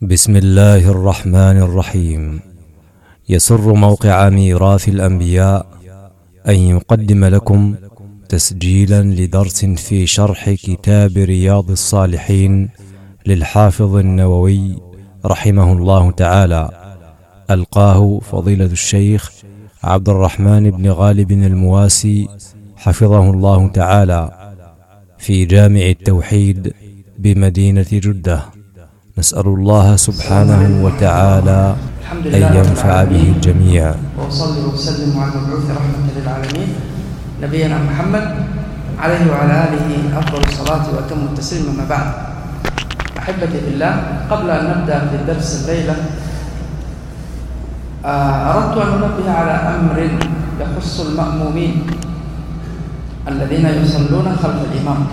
بسم الله الرحمن الرحيم. يسر موقع ميراث الأنبياء أن يقدم لكم تسجيلا لدرس في شرح كتاب رياض الصالحين للحافظ النووي رحمه الله تعالى، ألقاه فضيلة الشيخ عبد الرحمن بن غالب المواسي حفظه الله تعالى في جامع التوحيد بمدينة جدة. نسأل الله سبحانه وتعالى أن ينفع به الجميع. وأصلي وأسلم على المبعوث رحمة للعالمين نبينا محمد عليه وعلى آله أفضل الصلاة وأتم التسليم. أما بعد، أحبتي في الله، قبل أن نبدأ في الدرس الليلة أردت أن أنبه على أمر يخص المأمومين الذين يصلون خلف الإمام.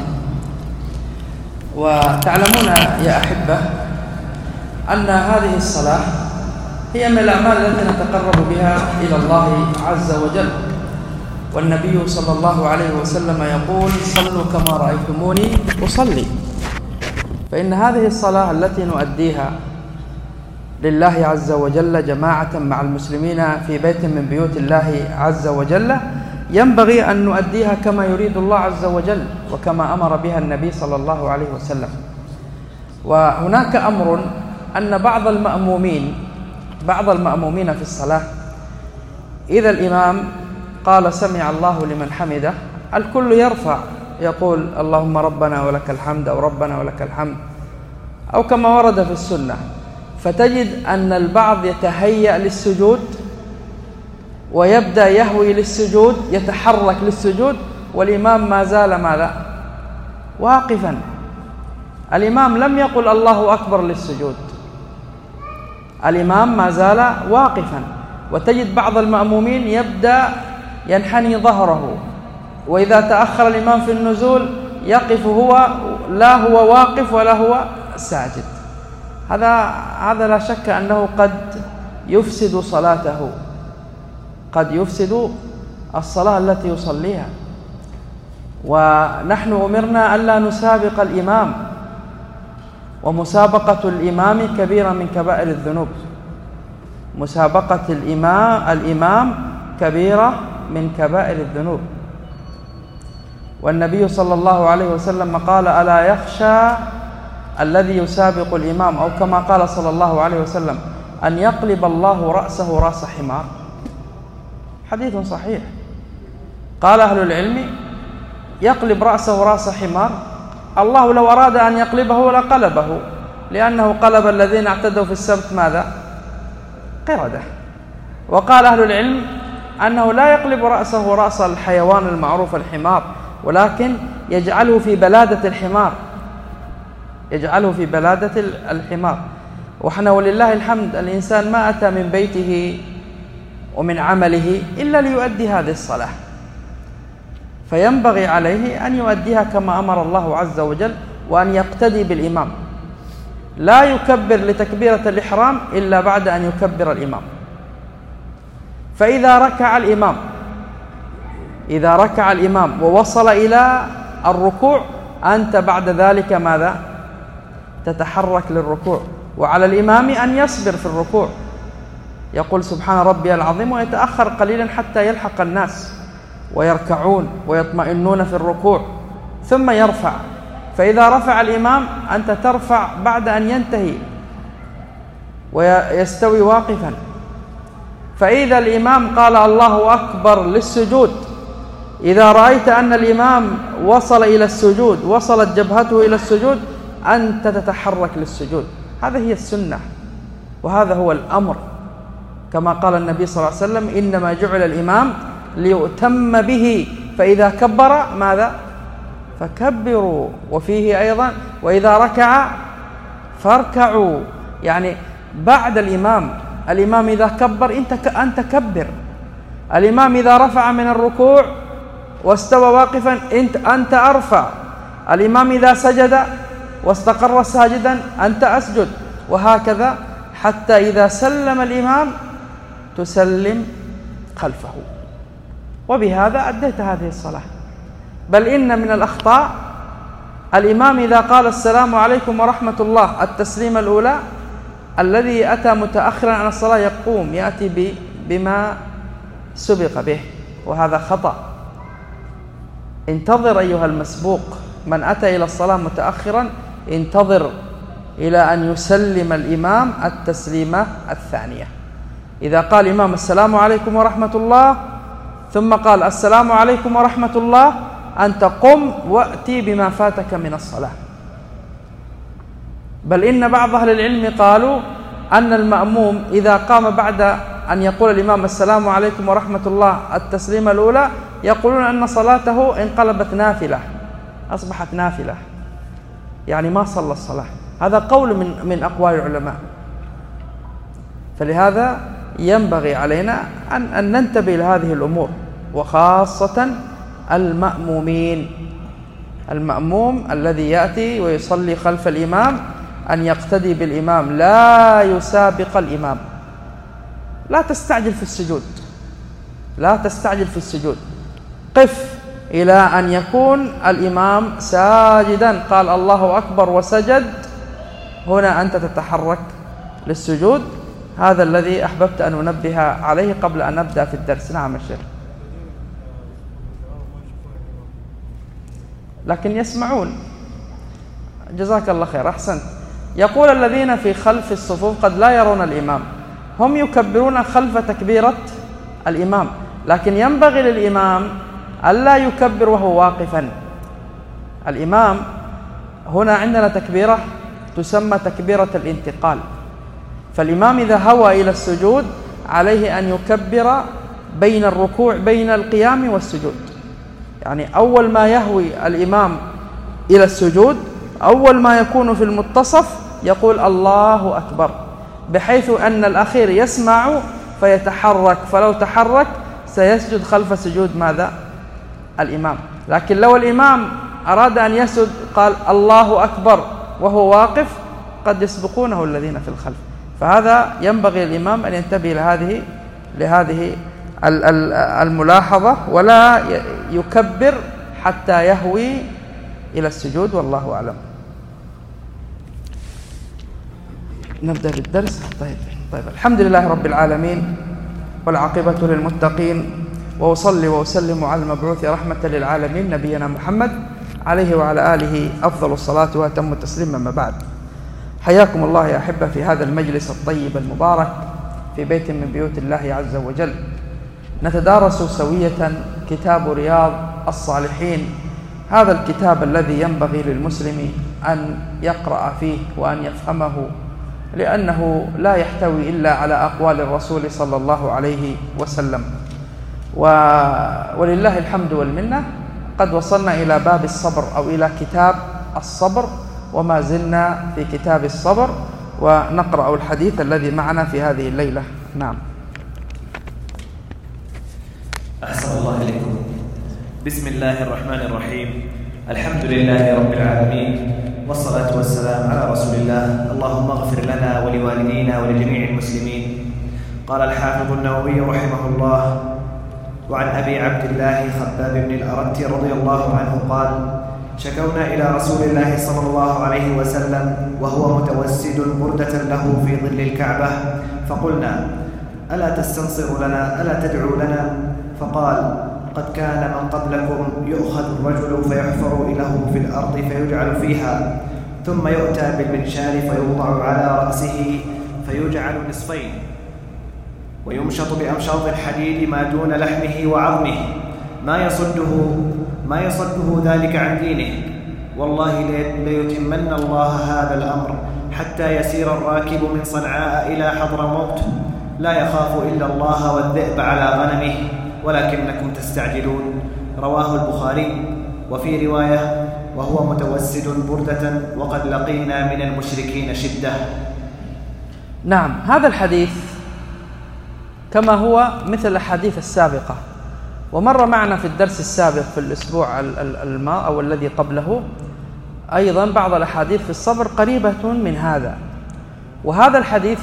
وتعلمون يا أحبة أن هذه الصلاة هي من الأعمال التي نتقرب بها إلى الله عز وجل، والنبي صلى الله عليه وسلم يقول: صلوا كما رأيتموني أصلي. فإن هذه الصلاة التي نؤديها لله عز وجل جماعة مع المسلمين في بيت من بيوت الله عز وجل ينبغي أن نؤديها كما يريد الله عز وجل وكما أمر بها النبي صلى الله عليه وسلم. وهناك أمر أن بعض المأمومين في الصلاة إذا الإمام قال سمع الله لمن حمده الكل يرفع يقول اللهم ربنا ولك الحمد أو ربنا ولك الحمد أو كما ورد في السنة، فتجد أن البعض يتهيأ للسجود ويبدأ يهوي للسجود، يتحرك للسجود، والإمام ما زال ماذا؟ واقفا. الإمام لم يقل الله أكبر للسجود، الإمام ما زال واقفا. وتجد بعض المأمومين يبدأ ينحني ظهره، وإذا تأخر الإمام في النزول يقف هو، لا هو واقف ولا هو ساجد. هذا لا شك أنه قد يفسد صلاته، قد يفسد الصلاة التي يصليها. ونحن أمرنا ألا نسابق الإمام، ومسابقة الإمام كبيرة من كبائر الذنوب. مسابقة الإمام كبيرة من كبائر الذنوب. والنبي صلى الله عليه وسلم قال: ألا يخشى الذي يسابق الإمام، أو كما قال صلى الله عليه وسلم: أن يقلب الله رأسه رأس حمار. حديث صحيح. قال أهل العلم: يقلب رأسه رأس حمار، الله لو أراد أن يقلبه لقلبه، لأنه قلب الذين اعتدوا في السبت ماذا؟ قردة. وقال أهل العلم أنه لا يقلب رأسه رأس الحيوان المعروف الحمار، ولكن يجعله في بلادة الحمار، يجعله في بلادة الحمار. وحنا ولله الحمد الإنسان ما أتى من بيته ومن عمله إلا ليؤدي هذه الصلاة، فينبغي عليه أن يؤديها كما أمر الله عز وجل، وأن يقتدي بالإمام. لا يكبر لتكبيرة الإحرام إلا بعد أن يكبر الإمام. فإذا ركع الإمام ووصل إلى الركوع، أنت بعد ذلك ماذا؟ تتحرك للركوع، وعلى الإمام أن يصبر في الركوع، يقول سبحان ربي العظيم، ويتأخر قليلا حتى يلحق الناس ويركعون ويطمئنون في الركوع، ثم يرفع. فإذا رفع الإمام أنت ترفع بعد أن ينتهي ويستوي واقفا. فإذا الإمام قال الله أكبر للسجود، إذا رأيت أن الإمام وصل إلى السجود، وصلت جبهته إلى السجود، أنت تتحرك للسجود. هذه هي السنة، وهذا هو الأمر، كما قال النبي صلى الله عليه وسلم: إنما جعل الإمام ليؤتم به، فإذا كبر ماذا؟ فكبروا. وفيه أيضا: وإذا ركع فاركعوا، يعني بعد الإمام إذا كبر أنت كبر. الإمام إذا رفع من الركوع واستوى واقفا أنت أرفع. الإمام إذا سجد واستقر ساجدا أنت أسجد، وهكذا حتى إذا سلم الإمام تسلم خلفه. وبهذا أديت هذه الصلاة. بل إن من الأخطاء الإمام إذا قال السلام عليكم ورحمة الله التسليمة الأولى الذي أتى متأخرا عن الصلاة يقوم يأتي بما سبق به، وهذا خطأ. انتظر أيها المسبوق، من أتى إلى الصلاة متأخرا انتظر إلى أن يسلم الإمام التسليمة الثانية. إذا قال الإمام السلام عليكم ورحمة الله ثم قال السلام عليكم ورحمة الله، أنت قم وأتي بما فاتك من الصلاة. بل إن بعض أهل العلم قالوا أن المأموم إذا قام بعد أن يقول الإمام السلام عليكم ورحمة الله التسليمة الأولى، يقولون أن صلاته انقلبت نافلة، أصبحت نافلة، يعني ما صلى الصلاة. هذا قول من أقوال العلماء. فلهذا ينبغي علينا أن ننتبه لهذه الأمور، وخاصة المأموم الذي يأتي ويصلي خلف الإمام أن يقتدي بالإمام، لا يسابق الإمام. لا تستعجل في السجود، قف إلى أن يكون الإمام ساجدا قال الله أكبر وسجد، هنا أنت تتحرك للسجود. هذا الذي أحببت أن أنبه عليه قبل أن نبدأ في الدرس. نعم الشيخ. لكن يسمعون. جزاك الله خير، أحسنت. يقول الذين في خلف الصفوف قد لا يرون الإمام، هم يكبرون خلف تكبيرة الإمام، لكن ينبغي للإمام ألا يكبر وهو واقفا. الإمام هنا عندنا تكبيرة تسمى تكبيرة الانتقال، فالإمام إذا هوى إلى السجود عليه أن يكبر بين الركوع، بين القيام والسجود. يعني أول ما يهوي الإمام إلى السجود، أول ما يكون في المنتصف يقول الله أكبر، بحيث أن الأخير يسمع فيتحرك، فلو تحرك سيسجد خلف سجود ماذا؟ الإمام. لكن لو الإمام أراد أن يسجد قال الله أكبر وهو واقف، قد يسبقونه الذين في الخلف. فهذا ينبغي الإمام أن ينتبه لهذه الملاحظة، ولا يكبر حتى يهوي إلى السجود، والله أعلم. نبدأ بالدرس. طيب الحمد لله رب العالمين، والعاقبة للمتقين، وأصلي وأسلم على المبعوث رحمة للعالمين نبينا محمد عليه وعلى آله أفضل الصلاة وأتم التسليم. أما بعد، حياكم الله يا أحبة في هذا المجلس الطيب المبارك في بيت من بيوت الله عز وجل. نتدارس سوية كتاب رياض الصالحين، هذا الكتاب الذي ينبغي للمسلم أن يقرأ فيه وأن يفهمه، لأنه لا يحتوي إلا على أقوال الرسول صلى الله عليه وسلم. ولله الحمد والمنة، قد وصلنا إلى باب الصبر أو إلى كتاب الصبر، وما زلنا في كتاب الصبر، ونقرأ الحديث الذي معنا في هذه الليلة. نعم. أحسن الله إليكم. بسم الله الرحمن الرحيم. الحمد لله رب العالمين، والصلاة والسلام على رسول الله. اللهم اغفر لنا ولوالدينا ولجميع المسلمين. قال الحافظ النووي رحمه الله: وعن أبي عبد الله خباب بن الأرت رضي الله عنه قال: شكونا إلى رسول الله صلى الله عليه وسلم وهو متوسد بردة له في ظل الكعبة، فقلنا: ألا تستنصر لنا؟ ألا تدعو لنا؟ فقال: قد كان من قبلكم يؤخذ الرجل فيحفر له في الأرض فيجعل فيها، ثم يؤتى بالمنشار فيوضع على رأسه فيجعل نصفين، ويمشط بأمشاط الحديد ما دون لحمه وعظمه، ما يصده ذلك عن دينه. والله ليتمن الله هذا الأمر حتى يسير الراكب من صنعاء إلى حضرموت لا يخاف إلا الله والذئب على غنمه، ولكنكم تستعجلون. رواه البخاري. وفي رواية: وهو متوسد بردة وقد لقينا من المشركين شدة. نعم، هذا الحديث كما هو مثل الأحاديث السابقة، ومر معنا في الدرس السابق في الأسبوع أو الذي قبله أيضا بعض الأحاديث في الصبر قريبة من هذا. وهذا الحديث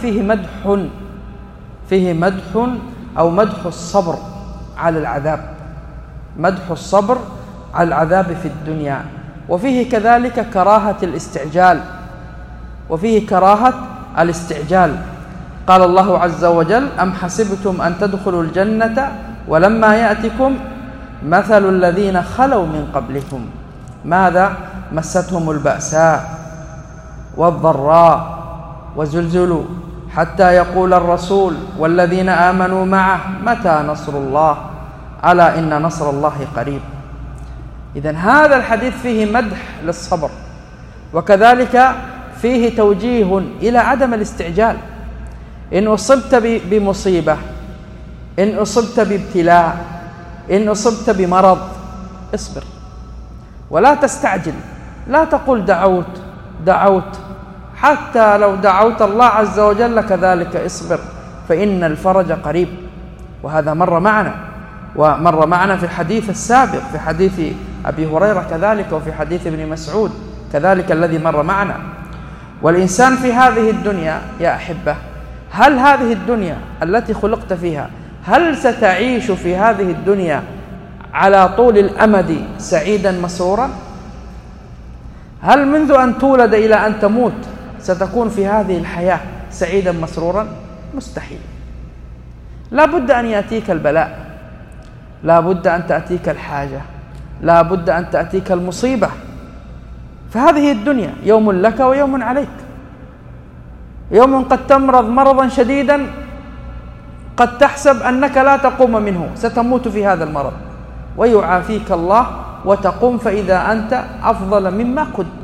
فيه مدح أو مدح الصبر على العذاب، مدح الصبر على العذاب في الدنيا، وفيه كذلك كراهة الاستعجال، وفيه كراهة الاستعجال. قال الله عز وجل: أم حسبتم أن تدخلوا الجنة ولما يأتكم مثل الذين خلوا من قبلكم ماذا؟ مستهم البأساء والضراء وزلزلوا حتى يقول الرسول والذين آمنوا معه متى نصر الله ألا إن نصر الله قريب. إذن هذا الحديث فيه مدح للصبر، وكذلك فيه توجيه إلى عدم الاستعجال. إن أصبت بمصيبة، إن أصبت بابتلاء، إن أصبت بمرض، اصبر ولا تستعجل. لا تقول دعوت، حتى لو دعوت الله عز وجل كذلك اصبر، فإن الفرج قريب. وهذا مر معنا، ومر معنا في الحديث السابق، في حديث أبي هريرة كذلك، وفي حديث ابن مسعود كذلك الذي مر معنا. والإنسان في هذه الدنيا يا أحبة، هل هذه الدنيا التي خلقت فيها، هل ستعيش في هذه الدنيا على طول الأمد سعيدا مسرورا؟ هل منذ أن تولد إلى أن تموت ستكون في هذه الحياة سعيدا مسرورا؟ مستحيل. لا بد أن يأتيك البلاء، لا بد أن تأتيك الحاجة، لا بد أن تأتيك المصيبة. فهذه الدنيا يوم لك ويوم عليك. يوم قد تمرض مرضا شديدا قد تحسب أنك لا تقوم منه، ستموت في هذا المرض، ويعافيك الله وتقوم فإذا أنت أفضل مما كنت،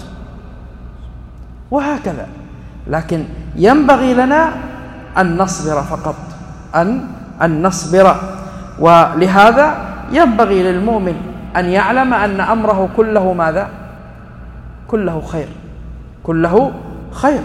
وهكذا. لكن ينبغي لنا أن نصبر فقط، أن نصبر. ولهذا ينبغي للمؤمن أن يعلم أن أمره كله ماذا؟ كله خير، كله خير.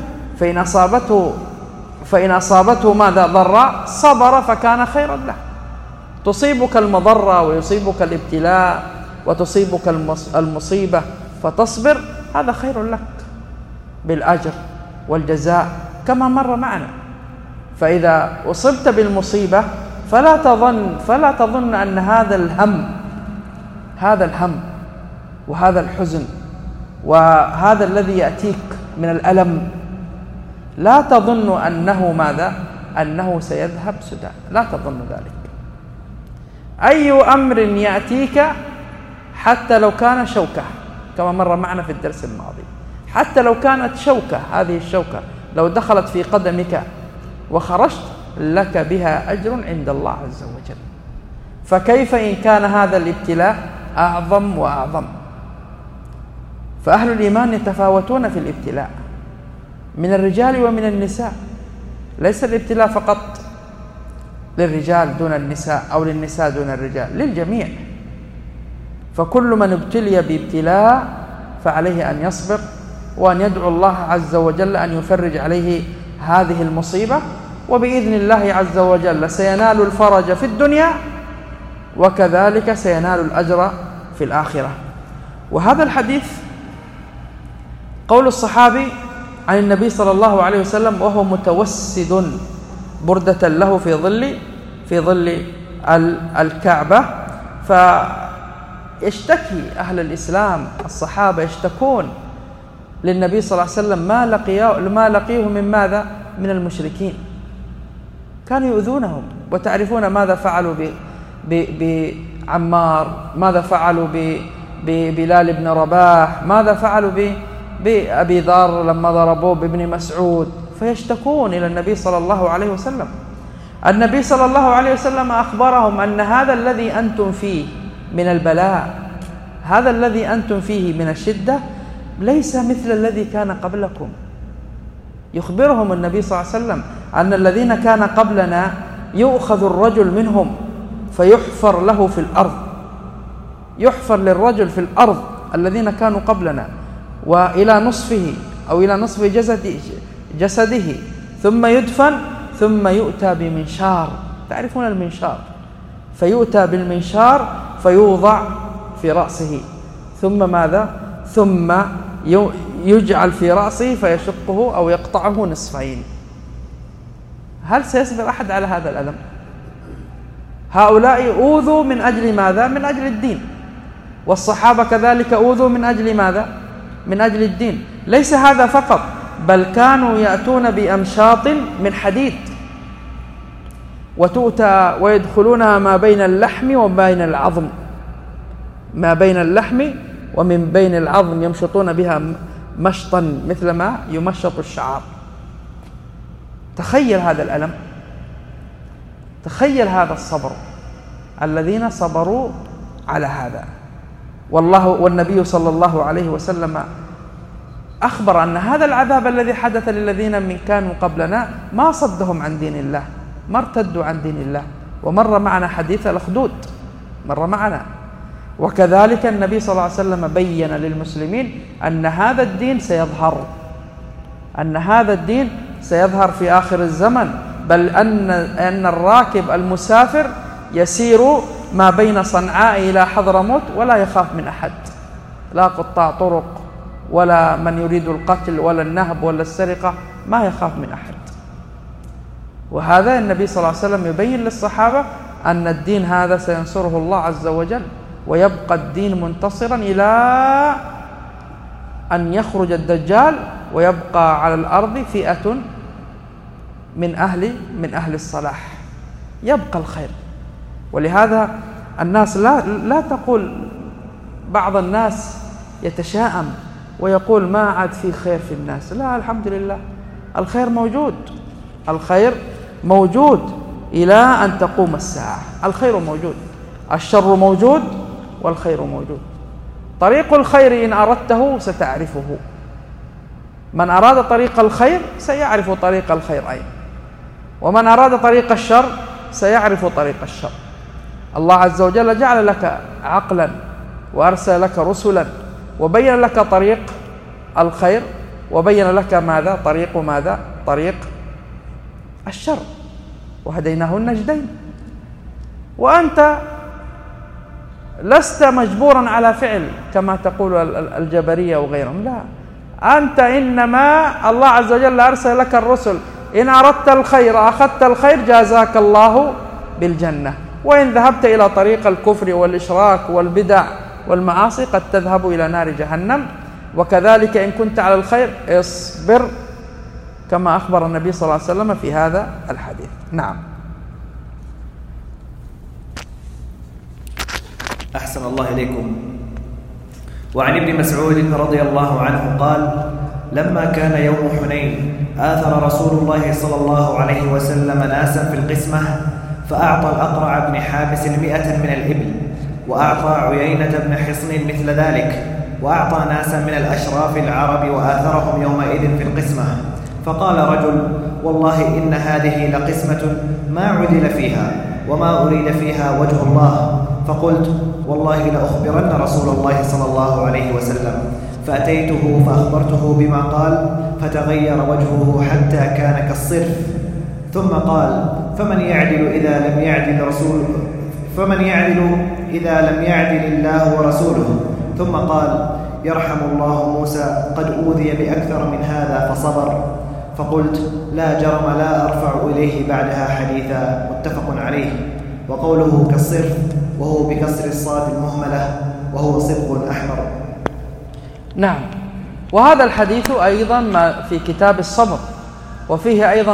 فإن أصابته ماذا؟ ضراء صبر فكان خيرا له. تصيبك المضرة ويصيبك الابتلاء وتصيبك المصيبة فتصبر، هذا خير لك بالأجر والجزاء كما مر معنا. فإذا أصبت بالمصيبة فلا تظن أن هذا الهم وهذا الحزن وهذا الذي يأتيك من الألم، لا تظن أنه ماذا؟ أنه سيذهب سدى، لا تظن ذلك. أي أمر يأتيك حتى لو كان شوكة، كما مر معنا في الدرس الماضي، حتى لو كانت شوكة، هذه الشوكة لو دخلت في قدمك وخرجت لك بها أجر عند الله عز وجل. فكيف إن كان هذا الابتلاء أعظم وأعظم؟ فأهل الإيمان يتفاوتون في الابتلاء من الرجال ومن النساء، ليس الابتلاء فقط للرجال دون النساء أو للنساء دون الرجال، للجميع. فكل من ابتلي بابتلاء فعليه أن يصبر وأن يدعو الله عز وجل أن يفرج عليه هذه المصيبة، وبإذن الله عز وجل سينال الفرج في الدنيا وكذلك سينال الأجر في الآخرة. وهذا الحديث قول الصحابي عن النبي صلى الله عليه وسلم وهو متوسد بردة له في ظل الكعبة، فيشتكي أهل الإسلام الصحابة يشتكون للنبي صلى الله عليه وسلم ما لقيه من ماذا؟ من المشركين. كانوا يؤذونهم، وتعرفون ماذا فعلوا بعمار، ماذا فعلوا ببلال بن رباح، ماذا فعلوا بأبي ذر لما ضربوه، بابن مسعود. فيشتكون إلى النبي صلى الله عليه وسلم. النبي صلى الله عليه وسلم أخبرهم أن هذا الذي أنتم فيه من البلاء، هذا الذي أنتم فيه من الشدة ليس مثل الذي كان قبلكم. يخبرهم النبي صلى الله عليه وسلم أن الذين كان قبلنا يؤخذ الرجل منهم فيحفر له في الأرض، يحفر للرجل في الأرض الذين كانوا قبلنا، وإلى نصفه أو إلى نصف جسده ثم يدفن، ثم يؤتى بمنشار، تعرفون المنشار، فيؤتى بالمنشار فيوضع في رأسه، ثم ماذا؟ ثم يجعل في رأسه فيشقه أو يقطعه نصفين. هل سيصبر أحد على هذا الألم؟ هؤلاء أوذوا من أجل ماذا؟ من أجل الدين. والصحابة كذلك أوذوا من أجل ماذا؟ من أجل الدين. ليس هذا فقط، بل كانوا يأتون بأمشاط من حديد وتؤتى ويدخلونها ما بين اللحم وبين العظم، ما بين اللحم ومن بين العظم، يمشطون بها مشطا مثل ما يمشط الشعر. تخيل هذا الألم، تخيل هذا الصبر، الذين صبروا على هذا. والنبي صلى الله عليه وسلم أخبر أن هذا العذاب الذي حدث للذين من كانوا قبلنا ما صدهم عن دين الله، ما ارتدوا عن دين الله. ومر معنا حديث الأخدود، مر معنا. وكذلك النبي صلى الله عليه وسلم بين للمسلمين أن هذا الدين سيظهر، أن هذا الدين سيظهر في آخر الزمن، بل أن الراكب المسافر يسير ما بين صنعاء إلى حضرموت ولا يخاف من أحد، لا قطاع طرق ولا من يريد القتل ولا النهب ولا السرقة، ما يخاف من أحد. وهذا النبي صلى الله عليه وسلم يبين للصحابة أن الدين هذا سينصره الله عز وجل، ويبقى الدين منتصرا إلى أن يخرج الدجال، ويبقى على الأرض فئة من أهل الصلاح، يبقى الخير. ولهذا الناس لا تقول، بعض الناس يتشاءم ويقول ما عاد في خير في الناس. لا، الحمد لله، الخير موجود، الخير موجود إلى أن تقوم الساعة. الخير موجود، الشر موجود والخير موجود. طريق الخير إن أردته ستعرفه، من أراد طريق الخير سيعرف طريق الخير أيضا، ومن أراد طريق الشر سيعرف طريق الشر. الله عز وجل جعل لك عقلا وأرسل لك رسلا وبين لك طريق الخير، وبين لك ماذا؟ طريق الشر، وهديناه النجدين. وأنت لست مجبورا على فعل كما تقول الجبرية وغيرهم، لا، أنت إنما الله عز وجل أرسل لك الرسل، إن أردت الخير أخذت الخير جازاك الله بالجنة، وإن ذهبت إلى طريق الكفر والإشراك والبدع والمعاصي قد تذهب إلى نار جهنم. وكذلك إن كنت على الخير اصبر، كما أخبر النبي صلى الله عليه وسلم في هذا الحديث. نعم. أحسن الله إليكم. وعن ابن مسعود رضي الله عنه قال: لما كان يوم حنين آثر رسول الله صلى الله عليه وسلم ناسا في القسمة، فأعطى الأقرع بن حابس 100 من الإبل، وأعطى عيينة بن حصن مثل ذلك، وأعطى ناسا من الأشراف العرب وآثرهم يومئذ في القسمة. فقال رجل: والله إن هذه لقسمة ما عدل فيها وما أريد فيها وجه الله. فقلت: والله لأخبرن رسول الله صلى الله عليه وسلم. فأتيته فأخبرته بما قال، فتغير وجهه حتى كان كالصرف، ثم قال: فمن يعدل إذا لم يعدل الله ورسوله. ثم قال: يرحم الله موسى، قد أوذي بأكثر من هذا فصبر. فقلت: لا جرم لا أرفع إليه بعدها حديثا. متفق عليه. وقوله كالصرف وهو بكسر الصاد المهملة، وهو صبغ أحمر. نعم. وهذا الحديث أيضا ما في كتاب الصبر، وفيه أيضا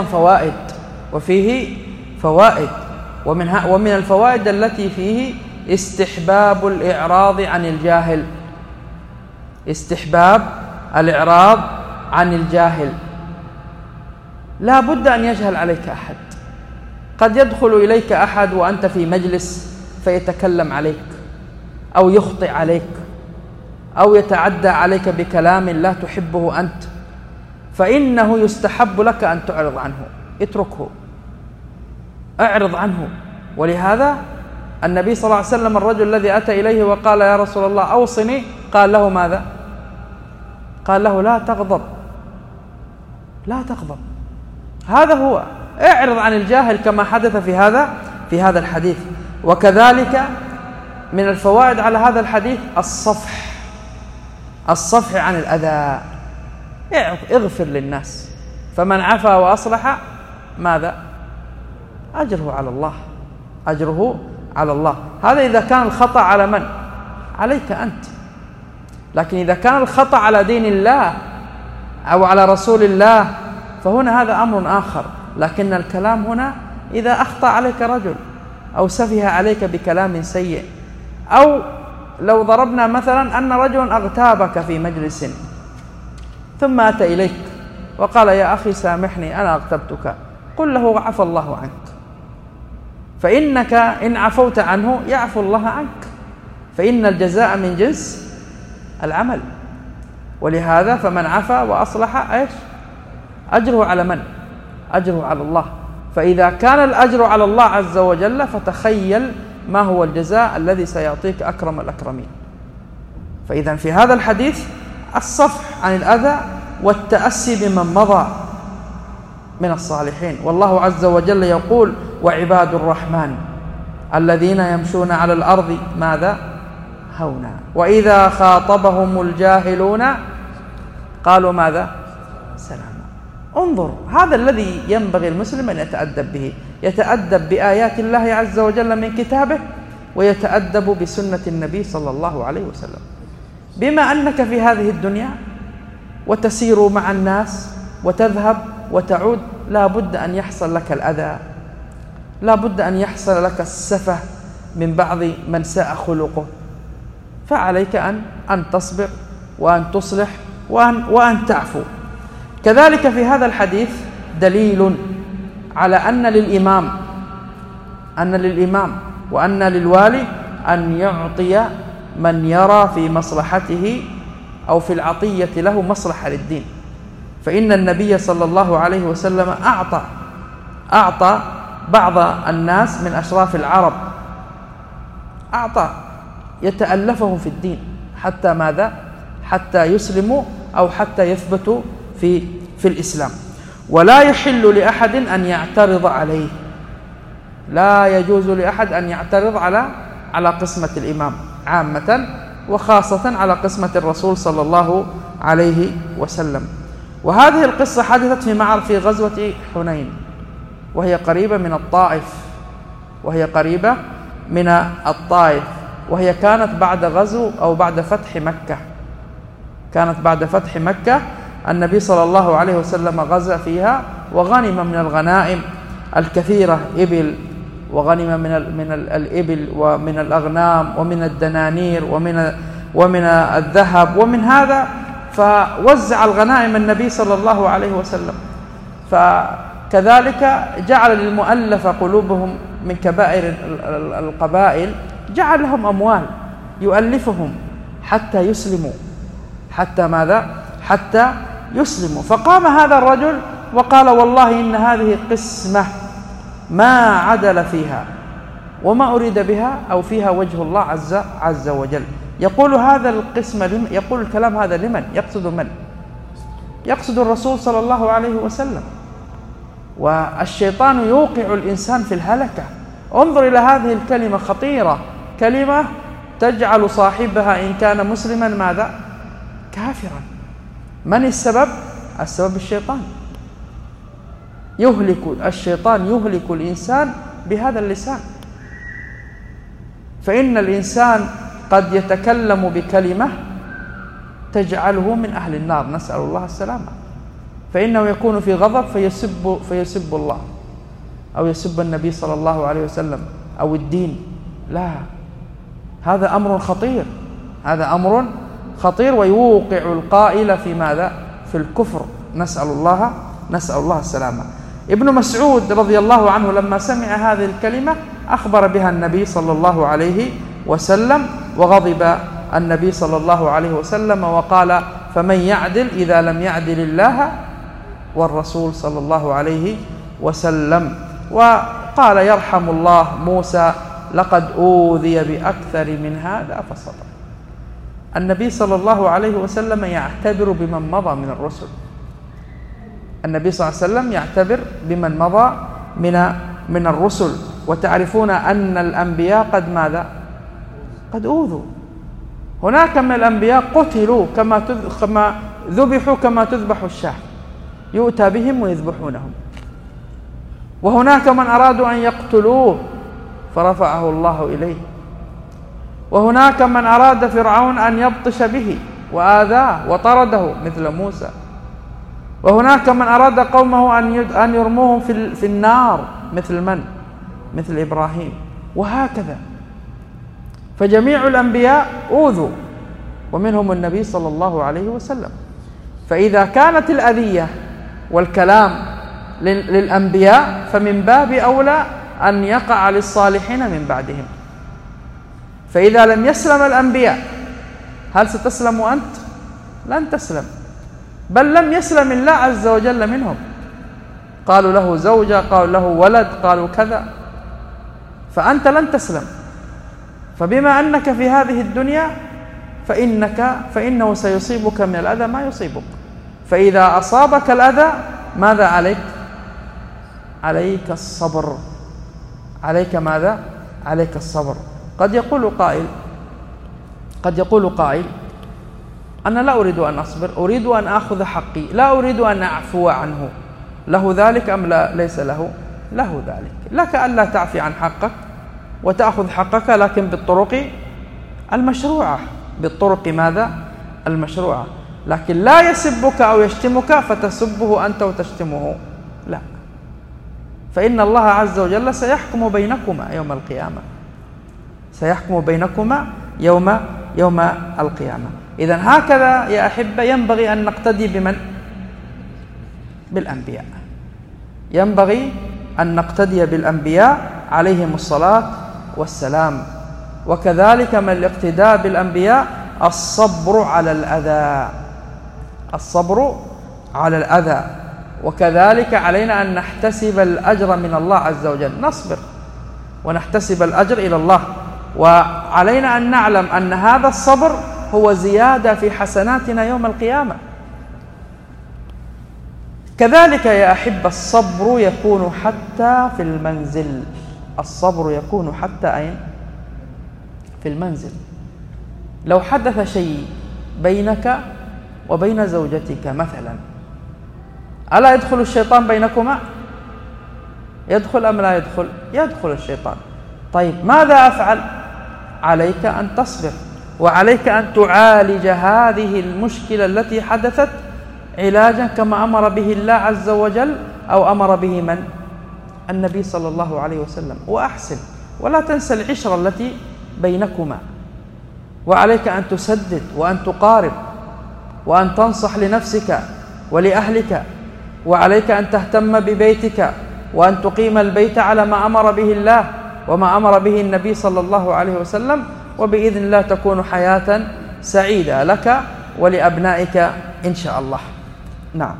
فوائد، ومن الفوائد التي فيه استحباب الإعراض عن الجاهل، استحباب الإعراض عن الجاهل. لا بد أن يجهل عليك أحد. قد يدخل إليك أحد وأنت في مجلس فيتكلم عليك أو يخطئ عليك أو يتعدى عليك بكلام لا تحبه أنت، فإنه يستحب لك أن تعرض عنه، اتركه، اعرض عنه. ولهذا النبي صلى الله عليه وسلم الرجل الذي أتى إليه وقال: يا رسول الله أوصني، قال له ماذا؟ قال له: لا تغضب، لا تغضب. هذا هو، اعرض عن الجاهل كما حدث في هذا الحديث. وكذلك من الفوائد على هذا الحديث الصفح عن الأذى، اغفر للناس، فمن عفا وأصلح ماذا؟ أجره على الله. هذا إذا كان الخطأ على من؟ عليك أنت. لكن إذا كان الخطأ على دين الله، أو على رسول الله، فهنا هذا أمر آخر. لكن الكلام هنا إذا أخطأ عليك رجل أو سفه عليك بكلام سيء، أو لو ضربنا مثلا أن رجلا أغتابك في مجلس ثم أتى إليك وقال يا أخي سامحني أنا أغتبتك، قل له عفى الله عنك، فإنك إن عفوت عنه يعفو الله عنك، فإن الجزاء من جنس العمل. ولهذا فمن عفا وأصلح إيش؟ أجره على من؟ أجره على الله. فإذا كان الأجر على الله عز وجل فتخيل ما هو الجزاء الذي سيعطيك أكرم الأكرمين. فإذا في هذا الحديث الصفح عن الأذى والتأسي بمن مضى من الصالحين. والله عز وجل يقول وعباد الرحمن الذين يمشون على الأرض ماذا؟ هونا وإذا خاطبهم الجاهلون قالوا ماذا؟ سلاما. انظر، هذا الذي ينبغي المسلم أن يتأدب به، يتأدب بآيات الله عز وجل من كتابه، ويتأدب بسنة النبي صلى الله عليه وسلم. بما أنك في هذه الدنيا وتسير مع الناس وتذهب وتعود، لا بد أن يحصل لك الأذى، لا بد أن يحصل لك السفه من بعض من ساء خلقه، فعليك أن تصبر وأن تصلح وأن تعفو. كذلك في هذا الحديث دليل على أن للإمام وأن للوالي أن يعطي من يرى في مصلحته أو في العطية له مصلحة للدين. فإن النبي صلى الله عليه وسلم أعطى بعض الناس من أشراف العرب، أعطى يتألفهم في الدين حتى ماذا؟ حتى يسلموا أو حتى يثبتوا في الإسلام. ولا يحل لأحد أن يعترض عليه، لا يجوز لأحد أن يعترض على قسمة الإمام عامة، وخاصة على قسمة الرسول صلى الله عليه وسلم. وهذه القصة حدثت في غزوة حنين، وهي قريبة من الطائف، وهي كانت بعد غزو أو بعد فتح مكة. كانت بعد فتح مكة، النبي صلى الله عليه وسلم غزا فيها وغنم من الغنائم الكثيرة، إبل، وغنم من الإبل ومن الأغنام ومن الدنانير ومن الذهب ومن هذا، فوزع الغنائم النبي صلى الله عليه وسلم. فكذلك جعل للمؤلف قلوبهم من كبائر القبائل، جعل لهم أموال يؤلفهم حتى يسلموا، حتى ماذا؟ حتى يسلموا. فقام هذا الرجل وقال والله إن هذه قسمة ما عدل فيها وما أريد بها أو فيها وجه الله عز وجل. يقول هذا القسمة يقول الكلام هذا لمن؟ يقصد من؟ يقصد الرسول صلى الله عليه وسلم. والشيطان يوقع الإنسان في الهلكة. انظر إلى هذه الكلمة خطيرة، كلمة تجعل صاحبها إن كان مسلما ماذا؟ كافرا. من السبب؟ السبب الشيطان. الشيطان يهلك الإنسان بهذا اللسان. فإن الإنسان قد يتكلم بكلمة تجعله من أهل النار، نسأل الله السلامة. فإنه يكون في غضب فيسب الله أو يسب النبي صلى الله عليه وسلم أو الدين. لا، هذا أمر خطير، هذا أمر خطير، ويوقع القائل في ماذا؟ في الكفر، نسأل الله السلامة. ابن مسعود رضي الله عنه لما سمع هذه الكلمة أخبر بها النبي صلى الله عليه وسلم، وغضب النبي صلى الله عليه وسلم وقال فمن يعدل إذا لم يعدل الله والرسول صلى الله عليه وسلم. وقال يرحم الله موسى لقد أوذي بأكثر من هذا فصبر. النبي صلى الله عليه وسلم يعتبر بمن مضى من الرسل، النبي صلى الله عليه وسلم يعتبر بمن مضى من الرسل. وتعرفون أن الأنبياء قد ماذا؟ قد أوذوا. هناك من الأنبياء قتلوا كما ذبحوا كما تذبح الشاة، يؤتى بهم ويذبحونهم. وهناك من أرادوا أن يقتلوه فرفعه الله إليه. وهناك من أراد فرعون أن يبطش به وآذاه وطرده مثل موسى. وهناك من أراد قومه أن يرموهم في النار، مثل من؟ مثل إبراهيم، وهكذا. فجميع الأنبياء أوذوا، ومنهم النبي صلى الله عليه وسلم. فإذا كانت الأذية والكلام للأنبياء فمن باب أولى أن يقع للصالحين من بعدهم. فإذا لم يسلم الأنبياء هل ستسلم أنت؟ لن تسلم، بل لم يسلم الله عز وجل منهم. قالوا له زوجة، قالوا له ولد، قالوا كذا، فأنت لن تسلم. فبما أنك في هذه الدنيا فإنه سيصيبك من الأذى ما يصيبك. فإذا أصابك الأذى ماذا عليك؟ عليك الصبر. عليك ماذا؟ عليك الصبر. قد يقول قائل أنا لا أريد أن أصبر، أريد أن أخذ حقي، لا أريد أن أعفو عنه. له ذلك أم لا؟ ليس له؟ له ذلك. لك ألا تعفي عن حقك وتأخذ حقك، لكن بالطرق المشروعة. بالطرق ماذا؟ المشروعة. لكن لا يسبك أو يشتمك فتسبه أنت وتشتمه، لا. فإن الله عز وجل سيحكم بينكما يوم القيامة، سيحكم بينكما يوم القيامة. إذن هكذا يا أحبة ينبغي أن نقتدي بمن؟ بالأنبياء. ينبغي أن نقتدي بالأنبياء عليهم الصلاة والسلام. وكذلك من الاقتداء بالأنبياء الصبر على الأذى، الصبر على الأذى. وكذلك علينا أن نحتسب الأجر من الله عز وجل، نصبر ونحتسب الأجر إلى الله. وعلينا أن نعلم أن هذا الصبر هو زيادة في حسناتنا يوم القيامة. كذلك يا أحب الصبر يكون حتى في المنزل. الصبر يكون حتى أين؟ في المنزل. لو حدث شيء بينك وبين زوجتك مثلا، ألا يدخل الشيطان بينكما؟ يدخل أم لا يدخل؟ يدخل الشيطان. طيب ماذا أفعل؟ عليك أن تصبر، وعليك أن تعالج هذه المشكلة التي حدثت علاجا كما أمر به الله عز وجل، أو أمر به من؟ النبي صلى الله عليه وسلم. وأحسن، ولا تنسى العشرة التي بينكما. وعليك أن تسدد وأن تقارب وأن تنصح لنفسك ولأهلك. وعليك أن تهتم ببيتك وأن تقيم البيت على ما أمر به الله وما أمر به النبي صلى الله عليه وسلم. وبإذن الله تكون حياة سعيدة لك ولأبنائك إن شاء الله. نعم.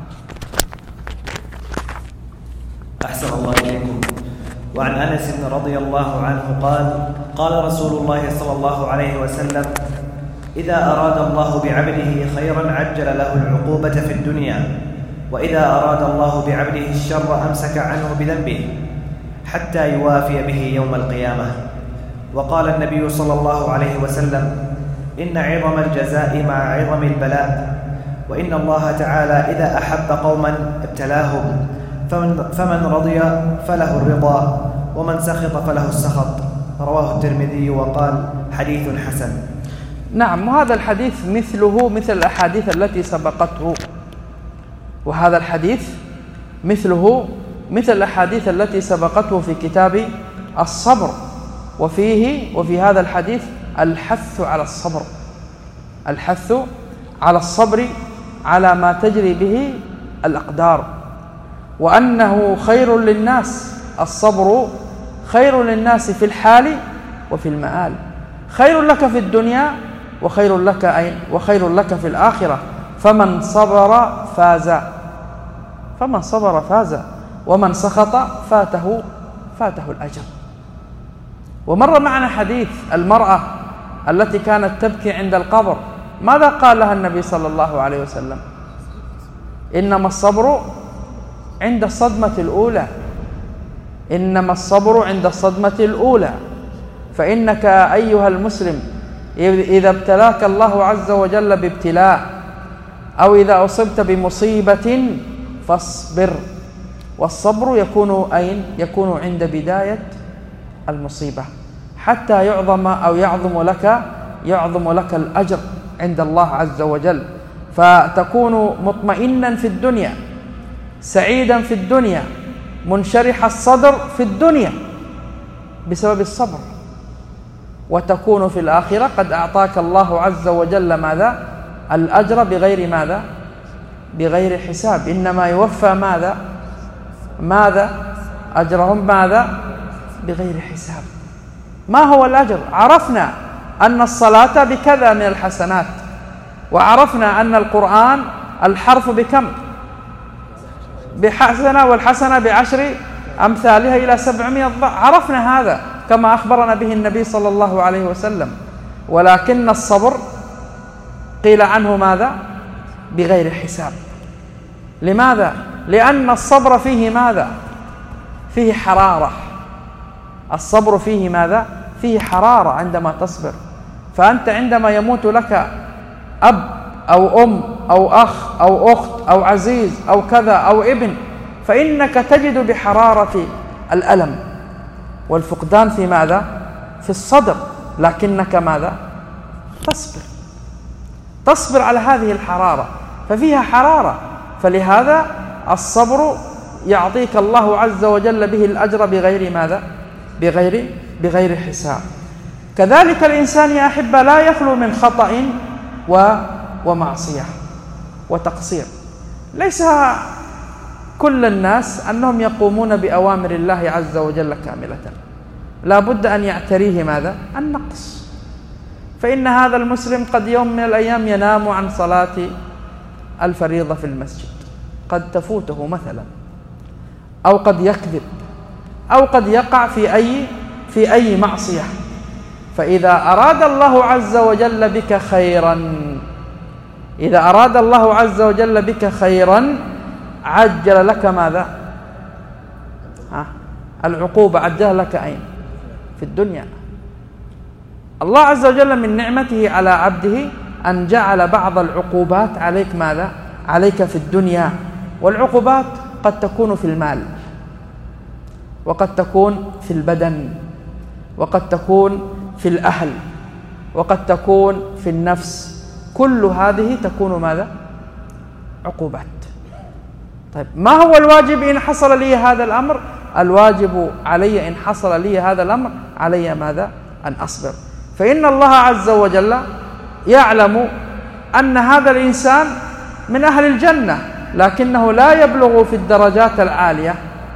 أحسن الله إليكم. وعن أنس رضي الله عنه قال: قال رسول الله صلى الله عليه وسلم: إذا أراد الله بعبده خيرا عجل له العقوبة في الدنيا، وإذا أراد الله بعبده الشر أمسك عنه بذنبه حتى يوافي به يوم القيامة. وقال النبي صلى الله عليه وسلم: إن عظم الجزاء مع عظم البلاء، وإن الله تعالى إذا أحب قوما ابتلاهم، فمن رضي فله الرضا، ومن سخط فله السخط. رواه الترمذي وقال: حديث حسن. نعم. وهذا الحديث مثله مثل الأحاديث التي سبقته، وهذا الحديث مثله مثل الأحاديث التي سبقته في كتاب الصبر. وفي هذا الحديث الحث على الصبر، الحث على الصبر على ما تجري به الأقدار، وأنه خير للناس. الصبر خير للناس في الحال وفي المآل، خير لك في الدنيا وخير لك أين؟ وخير لك في الآخرة. فمن صبر فاز، فمن صبر فاز، ومن سخط فاته الأجر. ومر معنا حديث المرأة التي كانت تبكي عند القبر. ماذا قال لها النبي صلى الله عليه وسلم؟ إنما الصبر عند الصدمة الأولى، إنما الصبر عند الصدمة الأولى. فإنك أيها المسلم إذا ابتلاك الله عز وجل بابتلاء، أو إذا أصبت بمصيبة فاصبر. والصبر يكون أين؟ يكون عند بداية المصيبة، حتى يعظم لك الأجر عند الله عز وجل، فتكون مطمئنا في الدنيا سعيدا في الدنيا منشرح الصدر في الدنيا بسبب الصبر، وتكون في الآخرة قد أعطاك الله عز وجل ماذا؟ الأجر بغير ماذا؟ بغير حساب. إنما يوفى ماذا؟ أجرهم ماذا؟ بغير حساب. ما هو الأجر؟ عرفنا أن الصلاة بكذا من الحسنات، وعرفنا أن القرآن الحرف بكم؟ بحسنة، والحسنة بعشر أمثالها إلى 700 ضعف. عرفنا هذا كما أخبرنا به النبي صلى الله عليه وسلم. ولكن الصبر قيل عنه ماذا؟ بغير حساب. لماذا؟ لأن الصبر فيه ماذا؟ فيه حرارة. الصبر فيه ماذا؟ فيه حرارة عندما تصبر. فأنت عندما يموت لك أب أو أم أو أخ أو أخت أو عزيز أو كذا أو ابن، فإنك تجد بحرارة الألم والفقدان في ماذا؟ في الصدر، لكنك ماذا؟ تصبر على هذه الحرارة، ففيها حرارة. فلهذا الصبر يعطيك الله عز وجل به الأجر بغير ماذا؟ بغير حساب. كذلك الإنسان يا أحبة لا يخلو من خطأ ومعصية وتقصير. ليس كل الناس أنهم يقومون بأوامر الله عز وجل كاملة، لا بد أن يعتريه ماذا؟ النقص. فإن هذا المسلم قد يوم من الأيام ينام عن صلاة الفريضة في المسجد، قد تفوته مثلا، أو قد يكذب، أو قد يقع في أي معصية. فإذا أراد الله عز وجل بك خيرا، إذا أراد الله عز وجل بك خيرا عجل لك ماذا؟ العقوبة. عجل لك أين؟ في الدنيا. الله عز وجل من نعمته على عبده أن جعل بعض العقوبات عليك ماذا؟ عليك في الدنيا. والعقوبات قد تكون في المال، وقد تكون في البدن، وقد تكون في الأهل، وقد تكون في النفس. كل هذه تكون ماذا؟ عقوبات. طيب ما هو الواجب إن حصل لي هذا الأمر؟ الواجب علي إن حصل لي هذا الأمر علي ماذا؟ أن أصبر. فإن الله عز وجل يعلم أن هذا الإنسان من أهل الجنة، لكنه لا يبلغ في الدرجات العالية،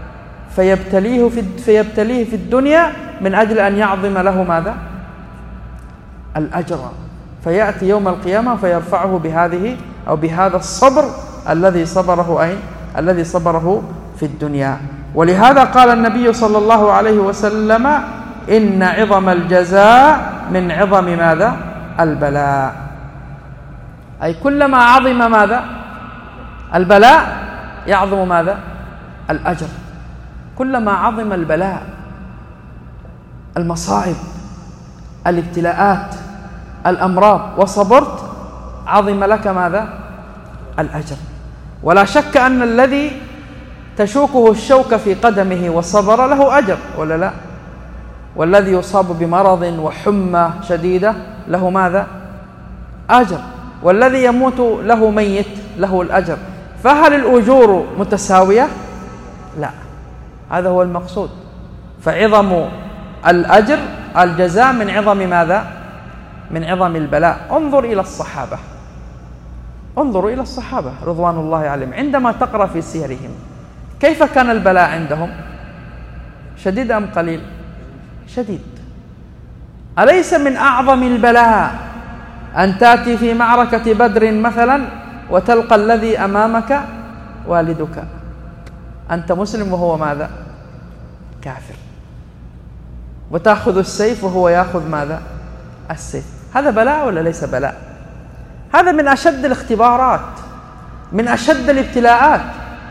فيبتليه في الدنيا من أجل أن يعظم له ماذا؟ الأجر. فيأتي يوم القيامة فيرفعه بهذه أو بهذا الصبر الذي صبره أين؟ الذي صبره في الدنيا. ولهذا قال النبي صلى الله عليه وسلم: إن عظم الجزاء من عظم ماذا؟ البلاء. أي كلما عظم ماذا؟ البلاء يعظم ماذا؟ الأجر. كلما عظم البلاء، المصائب، الابتلاءات، الأمراض، وصبرت، عظم لك ماذا؟ الأجر. ولا شك أن الذي تشوكه الشوكة في قدمه وصبر له أجر، ولا لا؟ والذي يصاب بمرض وحمى شديدة له ماذا؟ أجر. والذي يموت له ميت له الأجر. فهل الأجور متساوية؟ لا، هذا هو المقصود. فعظم الأجر الجزاء من عظم ماذا؟ من عظم البلاء. انظر إلى الصحابة، انظروا إلى الصحابة رضوان الله عليهم عندما تقرأ في سيرهم كيف كان البلاء عندهم؟ شديد أم قليل؟ شديد. أليس من أعظم البلاء أن تأتي في معركة بدر مثلا وتلقى الذي أمامك والدك، أنت مسلم وهو ماذا؟ كافر، وتأخذ السيف وهو يأخذ ماذا؟ السيف. هذا بلاء ولا ليس بلاء؟ هذا من أشد الاختبارات، من أشد الابتلاءات.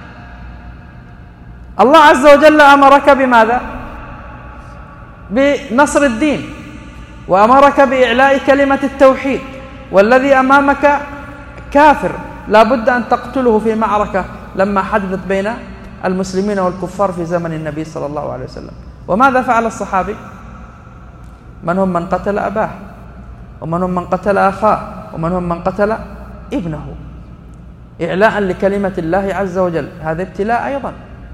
الله عز وجل أمرك بماذا؟ بنصر الدين، وأمرك بإعلاء كلمة التوحيد، والذي أمامك كافر لا بد أن تقتله في معركة لما حدثت بين المسلمين والكفار في زمن النبي صلى الله عليه وسلم. وماذا فعل الصحابي؟ منهم من قتل أباه، ومنهم من قتل أخاه، ومنهم من قتل ابنه. إعلاء لكلمة الله عز وجل، هذا ابتلاء أيضا.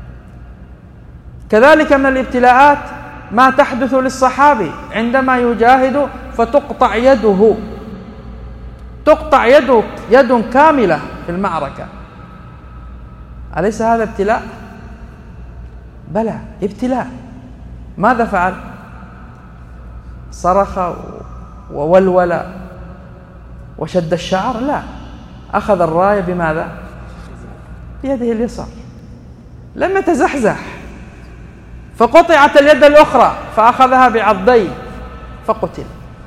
كذلك من الابتلاءات ما تحدث للصحابي عندما يجاهد فتقطع يده، تقطع يده، يد كاملة في المعركة، أليس هذا ابتلاء؟ بلى ابتلاء. ماذا فعل؟ صرخ وولول وشد الشعر؟ لا، أخذ الراية بماذا؟ بيده اليسار، لم يتزحزح، فقطعت اليد الأخرى فأخذها بعضيه فقتل.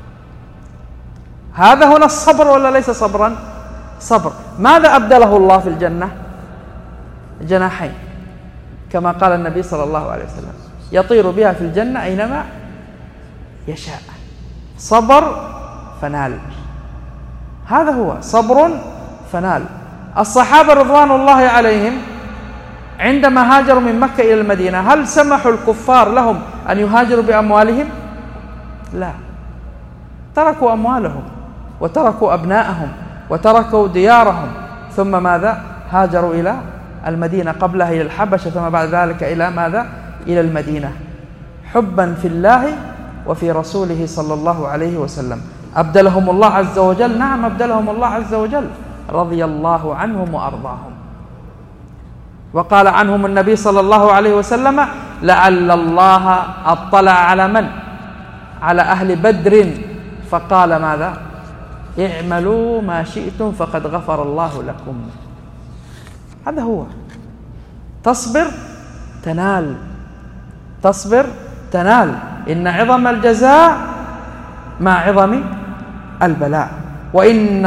هذا هنا الصبر ولا ليس صبرا؟ صبر. ماذا أبدله الله في الجنة؟ جناحين، كما قال النبي صلى الله عليه وسلم: يطير بها في الجنة أينما يشاء. صبر فنال، هذا هو صبر فنال. الصحابة رضوان الله عليهم عندما هاجروا من مكة إلى المدينة هل سمحوا الكفار لهم أن يهاجروا بأموالهم؟ لا، تركوا أموالهم وتركوا أبناءهم وتركوا ديارهم، ثم ماذا؟ هاجروا إلى المدينة، قبلها إلى الحبشة، ثم بعد ذلك إلى ماذا؟ إلى المدينة، حبا في الله وفي رسوله صلى الله عليه وسلم. أبدلهم الله عز وجل، نعم أبدلهم الله عز وجل، رضي الله عنهم وأرضاهم. وقال عنهم النبي صلى الله عليه وسلم: لعل الله اطلع على من؟ على أهل بدر فقال ماذا؟ اعملوا ما شئتم فقد غفر الله لكم. هذا هو، تصبر تنال، تصبر تنال. إن عظم الجزاء مع عظم البلاء. وإن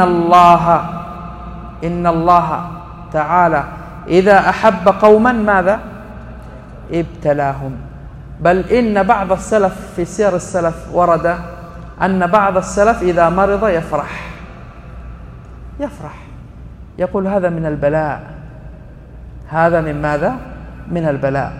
الله تعالى إذا أحب قوما ماذا؟ ابتلاهم. بل إن بعض السلف في سير السلف ورد أن بعض السلف إذا مرض يفرح، يقول هذا من البلاء، هذا من ماذا؟ من البلاء.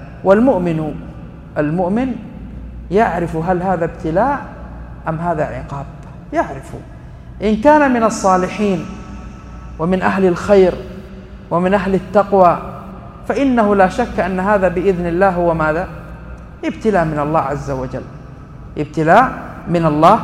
والمؤمن يعرف هل هذا ابتلاء أم هذا عقاب، يعرف. إن كان من الصالحين ومن أهل الخير ومن أهل التقوى فإنه لا شك أن هذا بإذن الله هو ماذا؟ ابتلاء من الله عز وجل، ابتلاء من الله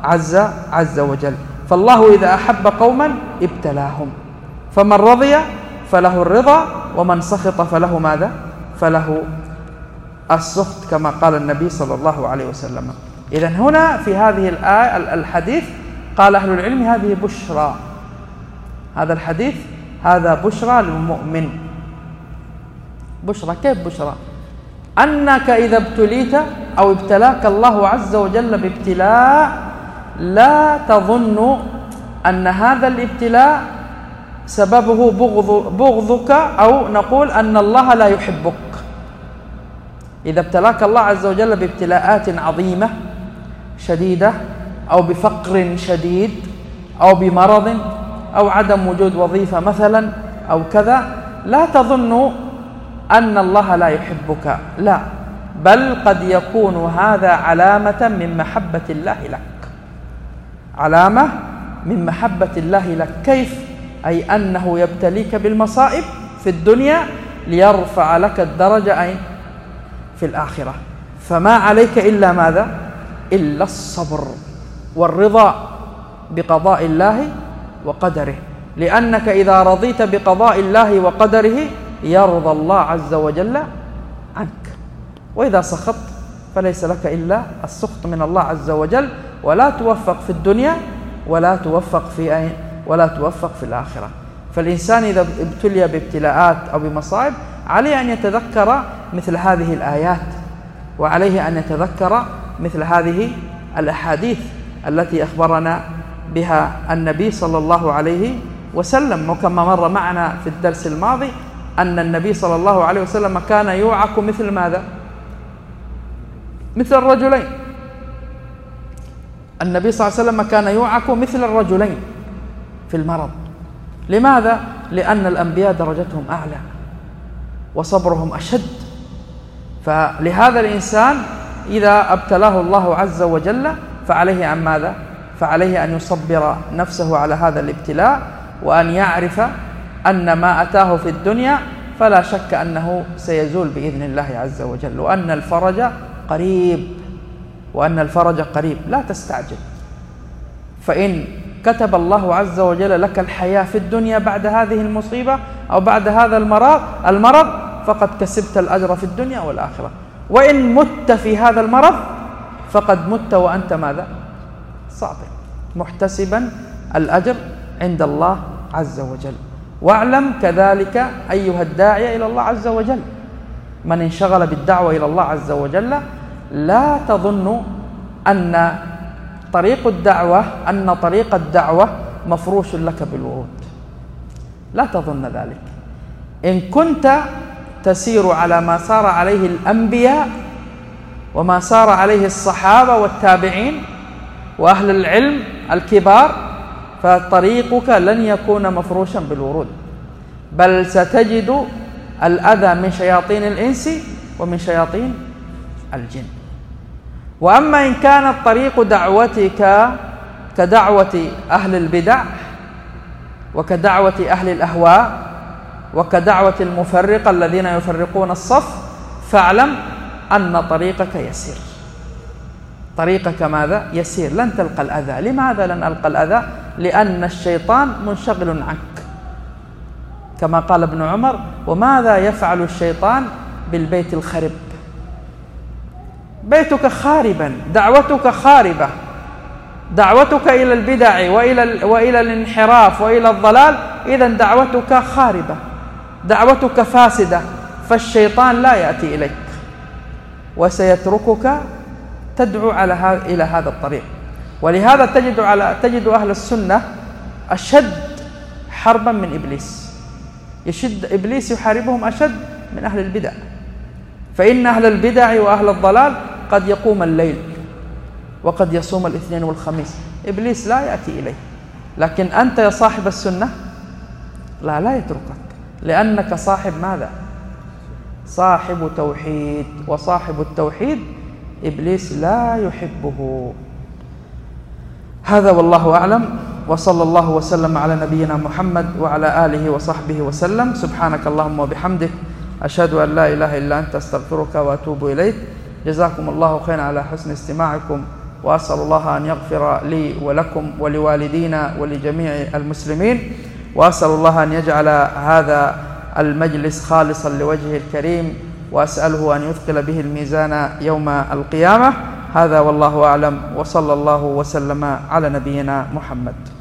عز وجل. فالله إذا أحب قوما ابتلاهم، فمن رضي فله الرضا ومن سخط فله ماذا؟ فله السخط، كما قال النبي صلى الله عليه وسلم. إذن هنا في هذه الآية الحديث قال أهل العلم هذه بشرى، هذا الحديث هذا بشرى للمؤمن. بشرى، كيف بشرى؟ أنك إذا ابتليت أو ابتلاك الله عز وجل بابتلاء لا تظن أن هذا الابتلاء سببه بغضك، أو نقول أن الله لا يحبك. إذا ابتلاك الله عز وجل بابتلاءات عظيمة شديدة، أو بفقر شديد، أو بمرض، أو عدم وجود وظيفة مثلا، أو كذا، لا تظن أن الله لا يحبك، لا، بل قد يكون هذا علامة من محبة الله لك، علامة من محبة الله لك. كيف؟ أي أنه يبتليك بالمصائب في الدنيا ليرفع لك الدرجة أين؟ في الآخرة. فما عليك إلا ماذا؟ إلا الصبر والرضا بقضاء الله وقدره، لأنك إذا رضيت بقضاء الله وقدره يرضى الله عز وجل عنك، وإذا سخطت فليس لك إلا السخط من الله عز وجل، ولا توفق في الدنيا ولا توفق في الآخرة. فالإنسان إذا ابتلي بابتلاءات أو بمصائب عليه أن يتذكر مثل هذه الآيات، وعليه أن يتذكر مثل هذه الأحاديث التي أخبرنا بها النبي صلى الله عليه وسلم. وكما مر معنا في الدرس الماضي أن النبي صلى الله عليه وسلم كان يوعك مثل ماذا؟ مثل الرجلين. النبي صلى الله عليه وسلم كان يوعك مثل الرجلين في المرض. لماذا؟ لأن الأنبياء درجتهم أعلى وصبرهم أشد. فلهذا الإنسان إذا ابتلاه الله عز وجل فعليه أن ماذا؟ فعليه أن يصبر نفسه على هذا الابتلاء، وأن يعرف أن ما أتاه في الدنيا فلا شك أنه سيزول بإذن الله عز وجل، وأن الفرج قريب، لا تستعجل. فإن كتب الله عز وجل لك الحياة في الدنيا بعد هذه المصيبة أو بعد هذا المرض فقد كسبت الأجر في الدنيا والآخرة، وإن مت في هذا المرض فقد مت وأنت ماذا؟ صابر محتسبا الأجر عند الله عز وجل. واعلم كذلك أيها الداعية إلى الله عز وجل، من انشغل بالدعوة إلى الله عز وجل لا تظن أن طريق الدعوة مفروش لك بالورود، لا تظن ذلك. إن كنت تسير على ما سار عليه الأنبياء وما سار عليه الصحابة والتابعين وأهل العلم الكبار فطريقك لن يكون مفروشا بالورود، بل ستجد الأذى من شياطين الإنس ومن شياطين الجن. وأما إن كانت طريق دعوتك كدعوة أهل البدع وكدعوة أهل الأهواء وكدعوة المفرقة الذين يفرقون الصف، فاعلم أن طريقك يسير. طريقك ماذا؟ يسير، لن تلقى الأذى. لماذا لن ألقى الأذى؟ لأن الشيطان منشغل عنك، كما قال ابن عمر: وماذا يفعل الشيطان بالبيت الخرب؟ بيتك خاربا، دعوتك خاربة، دعوتك إلى البدع وإلى الانحراف وإلى الضلال، إذن دعوتك خاربة، دعوتك فاسدة، فالشيطان لا يأتي إليك وسيتركك تدعو إلى هذا الطريق. ولهذا تجد أهل السنة أشد حربا من إبليس، إبليس يحاربهم أشد من أهل البدع، فإن أهل البدع وأهل الضلال قد يقوم الليل وقد يصوم الاثنين والخميس، إبليس لا يأتي إليه. لكن أنت يا صاحب السنة لا يتركك، لأنك صاحب ماذا؟ صاحب توحيد، وصاحب التوحيد إبليس لا يحبه. هذا والله أعلم، وصلى الله وسلم على نبينا محمد وعلى آله وصحبه وسلم. سبحانك اللهم وبحمدك، أشهد أن لا إله إلا أنت، أستغفرك وأتوب إليك. جزاكم الله خيرا على حسن استماعكم، وأسأل الله أن يغفر لي ولكم ولوالدينا ولجميع المسلمين، وأسأل الله أن يجعل هذا المجلس خالصا لوجهه الكريم، وأسأله أن يثقل به الميزان يوم القيامة. هذا والله أعلم، وصلى الله وسلم على نبينا محمد.